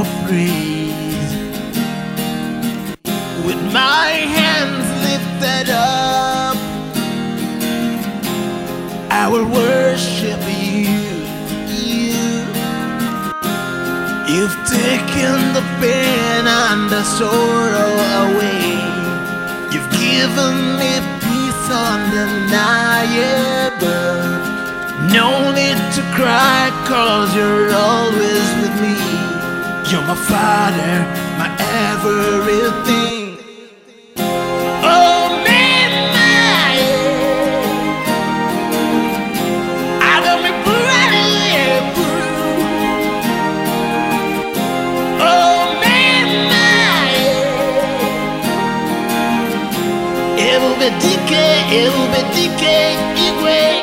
your praise. With my hands lifted up, I will worship you. You've taken the pain and the sorrow away. You've given me peace undeniable. No need to cry, 'cause you're always with me. You're my Father, my everything. Oh, man, I got me bulletproof. Oh, man, it will be decay, igwe.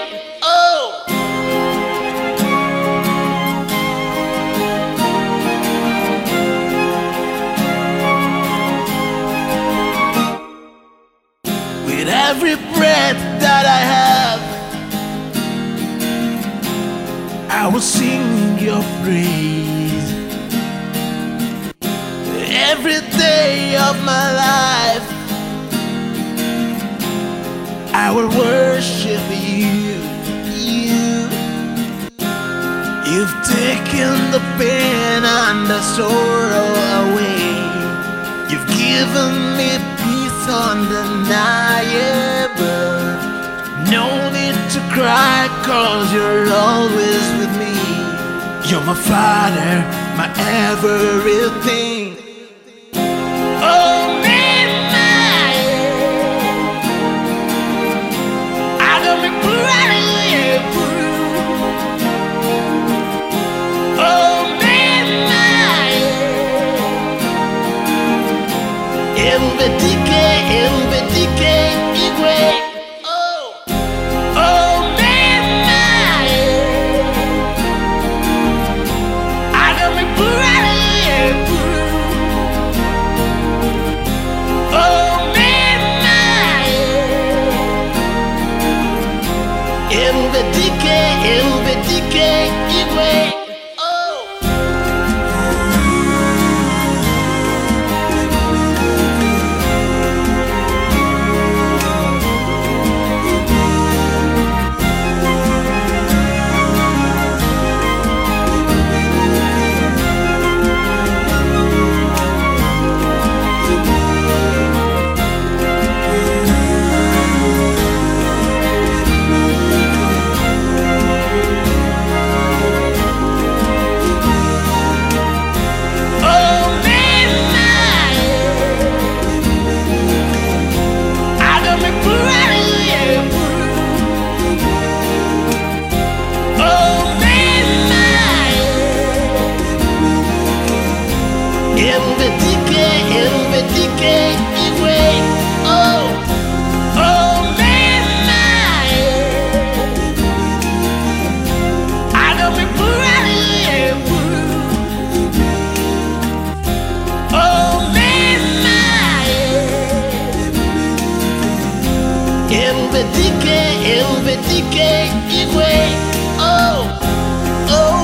With every breath that I have, I will sing your praise. Every day of my life, I will worship you. You've taken the pain and the sorrow away. You've given me peace undeniable. No need to cry, 'cause you're always with me. You're my Father, my everything. Oh, man, I got me bulletproof. Oh, man, it will be decay, igwe. Oh, oh, man, I got me bulletproof. Oh, man, it will be decay, igwe. It'll be decay, igwe. Oh, oh, man, I got me bulletproof. Oh, man, it'll be decay, igwe. Oh, oh.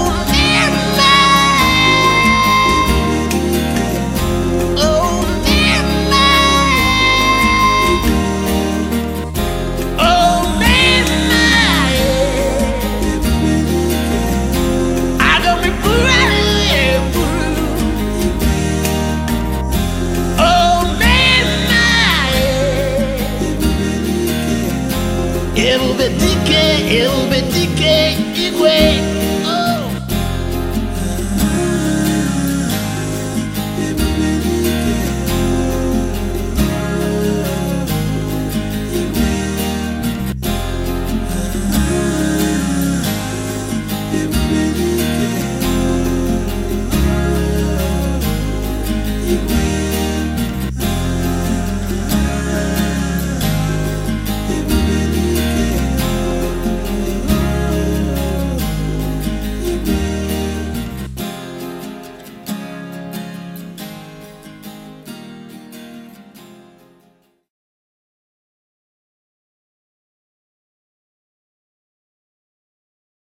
It'll be decay, igwe.